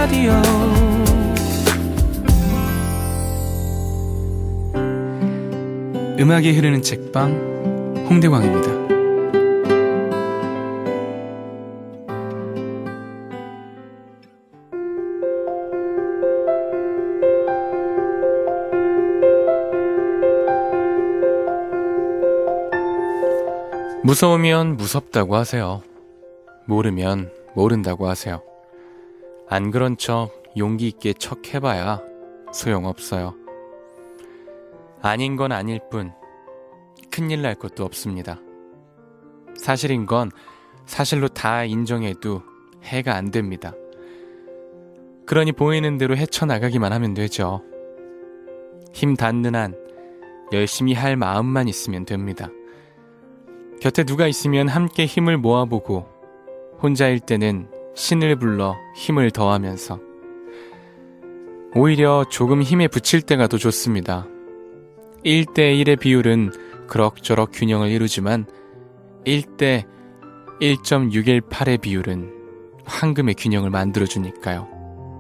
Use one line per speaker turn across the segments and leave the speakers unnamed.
라디오 음악이 흐르는 책방 홍대광입니다. 무서우면 무섭다고 하세요. 모르면 모른다고 하세요. 안 그런 척 용기 있게 척 해봐야 소용없어요. 아닌 건 아닐 뿐 큰일 날 것도 없습니다. 사실인 건 사실로 다 인정해도 해가 안 됩니다. 그러니 보이는 대로 헤쳐나가기만 하면 되죠. 힘 닿는 한 열심히 할 마음만 있으면 됩니다. 곁에 누가 있으면 함께 힘을 모아보고 혼자일 때는 신을 불러 힘을 더하면서 오히려 조금 힘에 붙일 때가 더 좋습니다. 1대1의 비율은 그럭저럭 균형을 이루지만 1대 1.618의 비율은 황금의 균형을 만들어주니까요.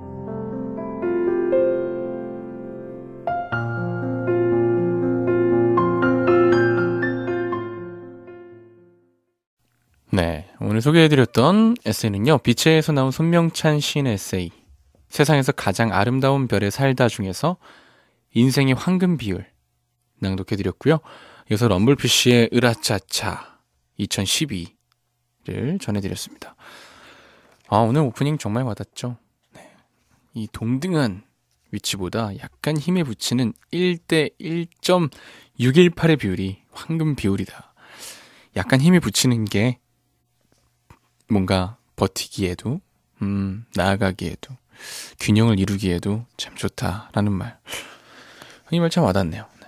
네, 오늘 소개해드렸던 에세이는요, 비체에서 나온 손명찬 시인의 에세이 세상에서 가장 아름다운 별에 살다 중에서 인생의 황금 비율 낭독해드렸고요. 이어서 럼블피쉬의 으라차차 2012를 전해드렸습니다. 오늘 오프닝 정말 와닿죠. 네, 이 동등한 위치보다 약간 힘에 붙이는 1대 1.618의 비율이 황금 비율이다. 약간 힘에 붙이는 게 뭔가 버티기에도 나아가기에도 균형을 이루기에도 참 좋다라는 말. 이 말 참 와닿네요. 네.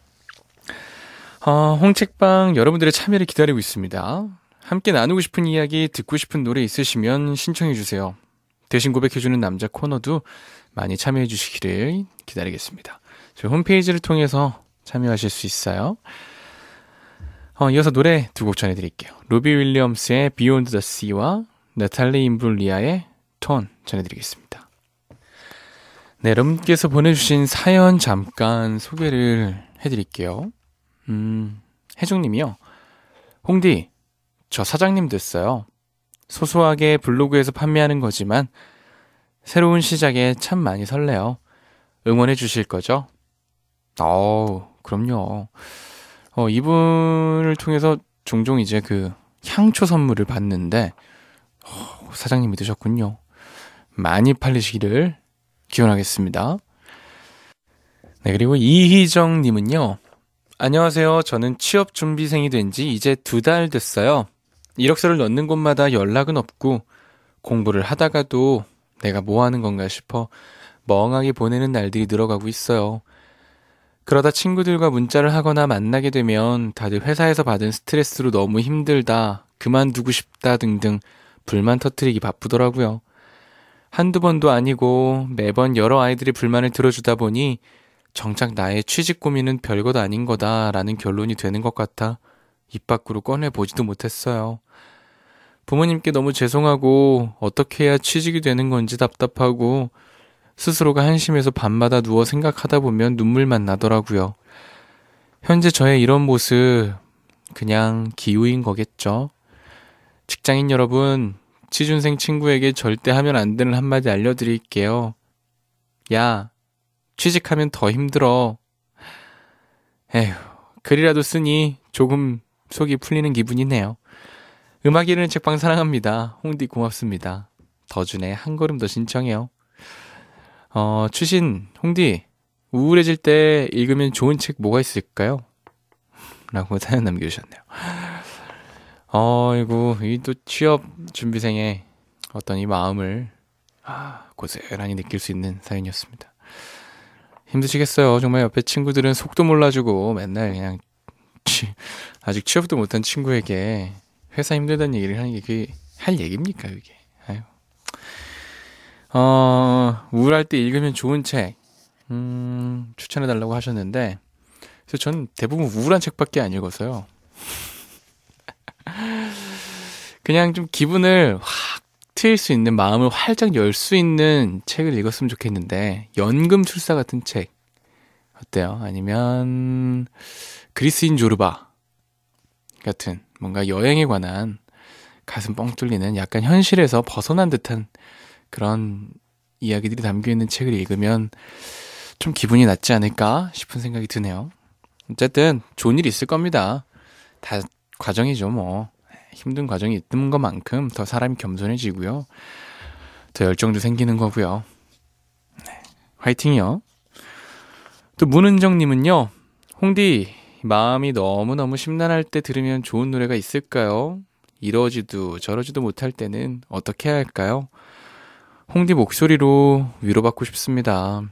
홍책방 여러분들의 참여를 기다리고 있습니다. 함께 나누고 싶은 이야기, 듣고 싶은 노래 있으시면 신청해 주세요. 대신 고백해주는 남자 코너도 많이 참여해 주시기를 기다리겠습니다. 저희 홈페이지를 통해서 참여하실 수 있어요. 이어서 노래 두 곡 전해드릴게요. 로비 윌리엄스의 Beyond the Sea와 나탈리 임블리아의 톤 전해드리겠습니다. 네, 여러분께서 보내주신 사연 잠깐 소개를 해드릴게요. 혜중님이요. 홍디, 저 사장님 됐어요. 소소하게 블로그에서 판매하는 거지만 새로운 시작에 참 많이 설레요. 응원해 주실 거죠? 그럼요. 이분을 통해서 종종 이제 그 향초 선물을 받는데 사장님이 되셨군요. 많이 팔리시기를 기원하겠습니다. 네, 그리고 이희정님은요. 안녕하세요. 저는 취업 준비생이 된 지 이제 2달 됐어요. 이력서를 넣는 곳마다 연락은 없고 공부를 하다가도 내가 뭐 하는 건가 싶어 멍하게 보내는 날들이 늘어가고 있어요. 그러다 친구들과 문자를 하거나 만나게 되면 다들 회사에서 받은 스트레스로 너무 힘들다, 그만두고 싶다 등등 불만 터뜨리기 바쁘더라고요. 한두 번도 아니고 매번 여러 아이들의 불만을 들어주다 보니 정작 나의 취직 고민은 별것 아닌 거다라는 결론이 되는 것 같아 입 밖으로 꺼내보지도 못했어요. 부모님께 너무 죄송하고 어떻게 해야 취직이 되는 건지 답답하고 스스로가 한심해서 밤마다 누워 생각하다 보면 눈물만 나더라고요. 현재 저의 이런 모습 그냥 기우인 거겠죠. 직장인 여러분, 취준생 친구에게 절대 하면 안 되는 한마디 알려드릴게요. 야, 취직하면 더 힘들어. 에휴, 글이라도 쓰니 조금 속이 풀리는 기분이네요. 음악이 흐르는 책방 사랑합니다. 홍디 고맙습니다. 더준의 한 걸음 더 신청해요. 추신, 홍디, 우울해질 때 읽으면 좋은 책 뭐가 있을까요? 라고 사연 남겨주셨네요. 이거, 이 또 취업 준비생의 어떤 이 마음을, 고스란히 느낄 수 있는 사연이었습니다. 힘드시겠어요. 정말 옆에 친구들은 속도 몰라주고 맨날 그냥, 아직 취업도 못한 친구에게 회사 힘들다는 얘기를 하는 게 그게 할 얘기입니까, 그게. 아유. 우울할 때 읽으면 좋은 책, 추천해달라고 하셨는데, 그래서 전 대부분 우울한 책밖에 안 읽어서요. 그냥 좀 기분을 확 트일 수 있는, 마음을 활짝 열 수 있는 책을 읽었으면 좋겠는데, 연금술사 같은 책 어때요? 아니면 그리스인 조르바 같은 뭔가 여행에 관한 가슴 뻥 뚫리는 약간 현실에서 벗어난 듯한 그런 이야기들이 담겨있는 책을 읽으면 좀 기분이 낫지 않을까 싶은 생각이 드네요. 어쨌든 좋은 일이 있을 겁니다. 다 과정이죠 뭐. 힘든 과정이 있는 것만큼 더 사람이 겸손해지고요. 더 열정도 생기는 거고요. 네, 화이팅이요. 또 문은정님은요. 홍디, 마음이 너무너무 심란할 때 들으면 좋은 노래가 있을까요? 이러지도 저러지도 못할 때는 어떻게 해야 할까요? 홍디 목소리로 위로받고 싶습니다.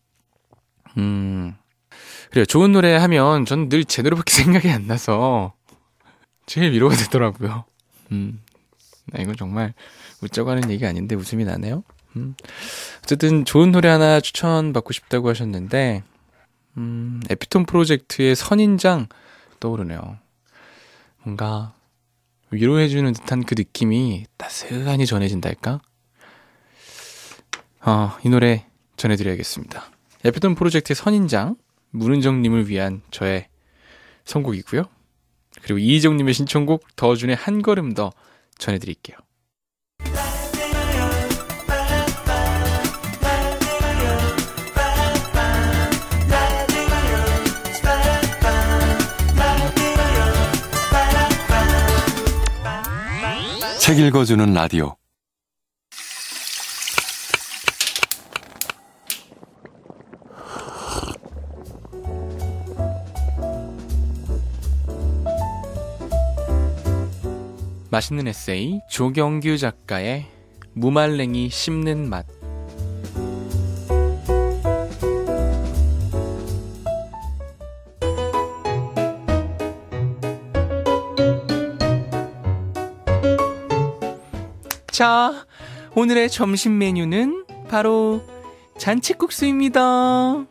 그래요. 좋은 노래 하면 전 늘 제 노래밖에 생각이 안 나서 제일 위로가 되더라고요. 이건 정말 웃자고 하는 얘기 아닌데 웃음이 나네요. 어쨌든 좋은 노래 하나 추천받고 싶다고 하셨는데, 에피톤 프로젝트의 선인장 떠오르네요. 뭔가 위로해주는 듯한 그 느낌이 따스하니 전해진달까? 이 노래 전해드려야겠습니다. 에피톤 프로젝트의 선인장, 문은정님을 위한 저의 선곡이고요. 그리고 이희정님의 신청곡 더준의 한 걸음 더 전해드릴게요.
책 읽어주는 라디오.
맛있는 에세이 조경규 작가의 무말랭이 씹는 맛. 자, 오늘의 점심 메뉴는 바로 잔치국수입니다.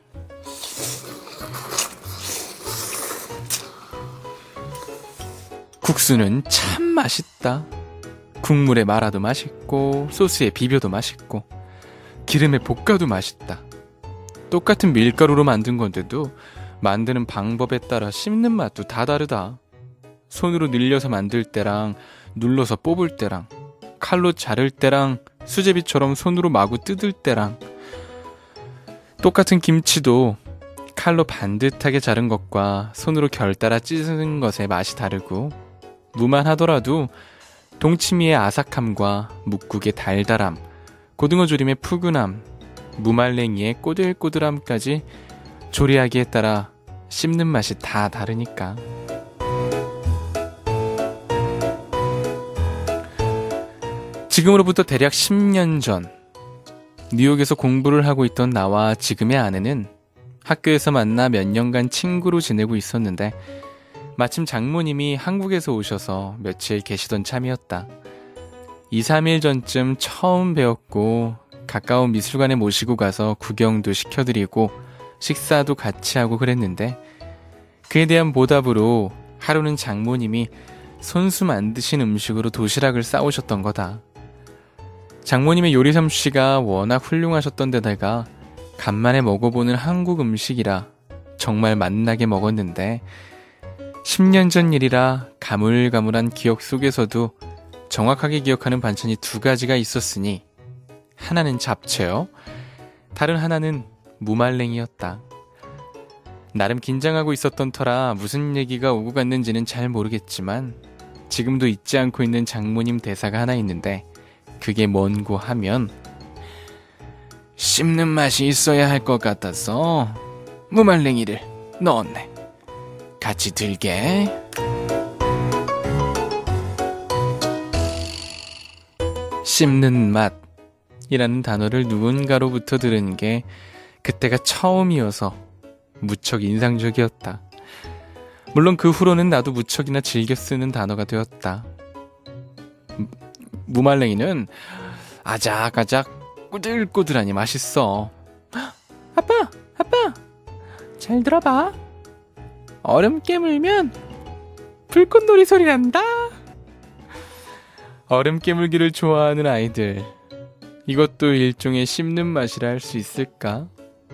국수는 참 맛있다. 국물에 말아도 맛있고 소스에 비벼도 맛있고 기름에 볶아도 맛있다. 똑같은 밀가루로 만든 건데도 만드는 방법에 따라 씹는 맛도 다 다르다. 손으로 늘려서 만들 때랑 눌러서 뽑을 때랑 칼로 자를 때랑 수제비처럼 손으로 마구 뜯을 때랑 똑같은 김치도 칼로 반듯하게 자른 것과 손으로 결따라 찢은 것의 맛이 다르고 무만 하더라도 동치미의 아삭함과 묵국의 달달함, 고등어 조림의 푸근함, 무말랭이의 꼬들꼬들함까지 조리하기에 따라 씹는 맛이 다 다르니까. 지금으로부터 대략 10년 전 뉴욕에서 공부를 하고 있던 나와 지금의 아내는 학교에서 만나 몇 년간 친구로 지내고 있었는데 마침 장모님이 한국에서 오셔서 며칠 계시던 참이었다. 2, 3일 전쯤 처음 뵈었고 가까운 미술관에 모시고 가서 구경도 시켜드리고 식사도 같이 하고 그랬는데 그에 대한 보답으로 하루는 장모님이 손수 만드신 음식으로 도시락을 싸오셨던 거다. 장모님의 요리 솜씨가 워낙 훌륭하셨던 데다가 간만에 먹어보는 한국 음식이라 정말 맛나게 먹었는데 10년 전 일이라 가물가물한 기억 속에서도 정확하게 기억하는 반찬이 2가지가 있었으니 하나는 잡채요, 다른 하나는 무말랭이였다. 나름 긴장하고 있었던 터라 무슨 얘기가 오고 갔는지는 잘 모르겠지만 지금도 잊지 않고 있는 장모님 대사가 하나 있는데 그게 뭔고 하면 씹는 맛이 있어야 할 것 같아서 무말랭이를 넣었네. 같이 들게. 씹는 맛이라는 단어를 누군가로부터 들은 게 그때가 처음이어서 무척 인상적이었다. 물론 그 후로는 나도 무척이나 즐겨 쓰는 단어가 되었다. 무말랭이는 아작아작 꼬들꼬들하니 맛있어. 아빠 잘 들어봐. 얼음 깨물면 불꽃놀이 소리 난다. 얼음 깨물기를 좋아하는 아이들, 이것도 일종의 씹는 맛이라 할 수 있을까?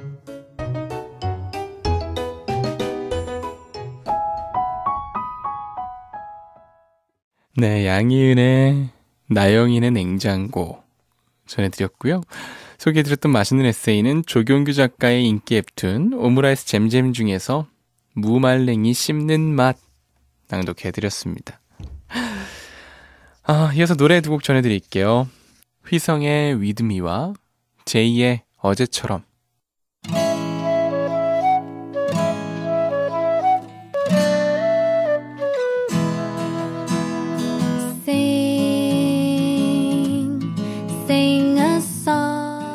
네, 양희은의 나영인의 냉장고 전해드렸고요. 소개해드렸던 맛있는 에세이는 조경규 작가의 인기 웹툰 오므라이스 잼잼 중에서 무말랭이 씹는 맛 낭독해드렸습니다. 이어서 노래 두 곡 전해드릴게요. 휘성의 위드미와 제이의 어제처럼.
Sing a song.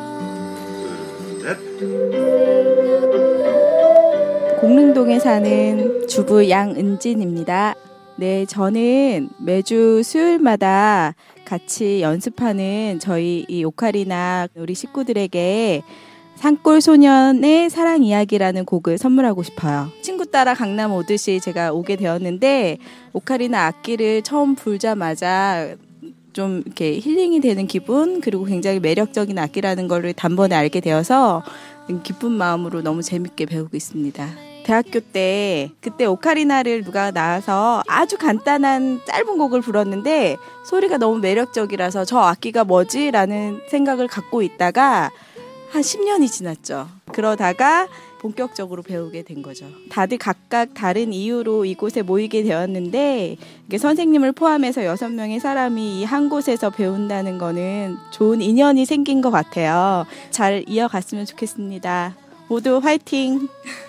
공릉동에 사는 주부 양은진입니다. 네, 저는 매주 수요일마다 같이 연습하는 저희 이 오카리나 우리 식구들에게 산골 소년의 사랑 이야기라는 곡을 선물하고 싶어요. 친구 따라 강남 오듯이 제가 오게 되었는데 오카리나 악기를 처음 불자마자 좀 이렇게 힐링이 되는 기분, 그리고 굉장히 매력적인 악기라는 거를 단번에 알게 되어서 기쁜 마음으로 너무 재밌게 배우고 있습니다. 대학교 때 그때 오카리나를 누가 나와서 아주 간단한 짧은 곡을 불렀는데 소리가 너무 매력적이라서 저 악기가 뭐지? 라는 생각을 갖고 있다가 한 10년이 지났죠. 그러다가 본격적으로 배우게 된 거죠. 다들 각각 다른 이유로 이곳에 모이게 되었는데 이게 선생님을 포함해서 6명의 사람이 이 한 곳에서 배운다는 거는 좋은 인연이 생긴 것 같아요. 잘 이어갔으면 좋겠습니다. 모두 화이팅!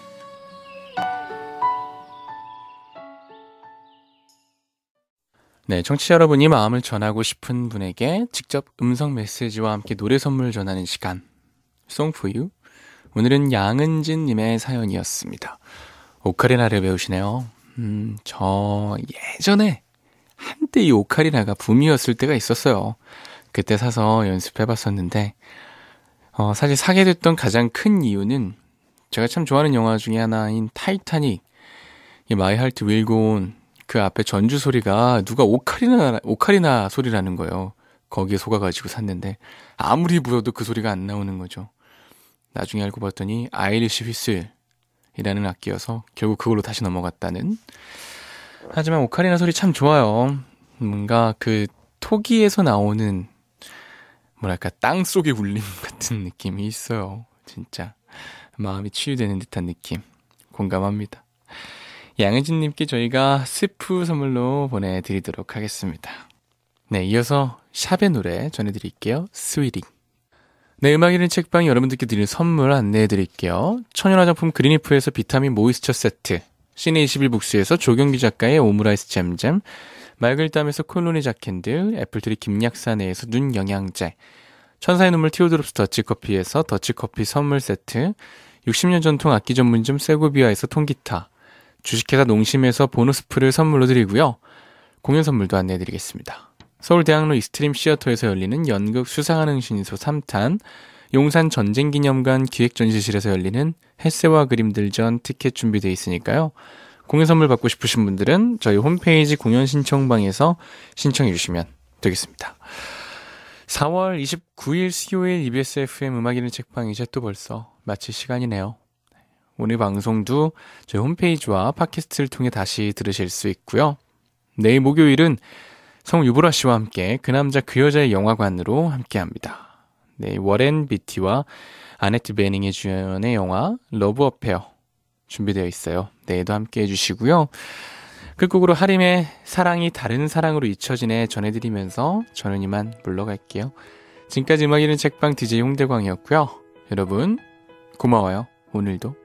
네, 청취자 여러분이 마음을 전하고 싶은 분에게 직접 음성 메시지와 함께 노래 선물 전하는 시간, Song for You. 오늘은 양은진님의 사연이었습니다. 오카리나를 배우시네요. 저 예전에 한때 이 오카리나가 붐이었을 때가 있었어요. 그때 사서 연습해봤었는데 사실 사게 됐던 가장 큰 이유는 제가 참 좋아하는 영화 중에 하나인 타이타닉, 이 마이 하트 윌 고 온, 그 앞에 전주 소리가 누가 오카리나 소리라는 거예요. 거기에 속아가지고 샀는데 아무리 불어도 그 소리가 안 나오는 거죠. 나중에 알고 봤더니 아이리시 휘슬이라는 악기여서 결국 그걸로 다시 넘어갔다는. 하지만 오카리나 소리 참 좋아요. 뭔가 그 토기에서 나오는 뭐랄까 땅속의 울림 같은 느낌이 있어요. 진짜 마음이 치유되는 듯한 느낌 공감합니다. 양은진님께 저희가 스프 선물로 보내드리도록 하겠습니다. 네, 이어서 샵의 노래 전해드릴게요. 스위링. 네, 음악 읽는 책방 여러분들께 드리는 선물 안내해드릴게요. 천연화장품 그린이프에서 비타민 모이스처 세트, 시네21북스에서 조경규 작가의 오므라이스 잼잼, 말글담에서 콜로니 자캔들, 애플트리 김약사내에서 눈 영양제, 천사의 눈물 티오드롭스 더치커피에서 더치커피 선물 세트, 60년 전통 악기 전문점 세고비아에서 통기타, 주식회사 농심에서 보너스풀을 선물로 드리고요. 공연 선물도 안내해드리겠습니다. 서울대학로 이스트림 시어터에서 열리는 연극 수상하는 신소 3탄, 용산 전쟁기념관 기획전시실에서 열리는 햇새와 그림들전 티켓 준비되어 있으니까요. 공연 선물 받고 싶으신 분들은 저희 홈페이지 공연 신청방에서 신청해 주시면 되겠습니다. 4월 29일 수요일 EBS FM 음악 읽는 책방 이제 또 벌써 마칠 시간이네요. 오늘 방송도 저희 홈페이지와 팟캐스트를 통해 다시 들으실 수 있고요. 내일 목요일은 성우 유보라 씨와 함께 그 남자 그 여자의 영화관으로 함께합니다. 네, 워렌 비티와 아네트 베닝의 주연의 영화 러브 어페어 준비되어 있어요. 내일도 함께 해주시고요. 끝곡으로 하림의 사랑이 다른 사랑으로 잊혀지네 전해드리면서 저는 이만 물러갈게요. 지금까지 음악 읽는 책방 DJ 홍대광이었고요. 여러분 고마워요. 오늘도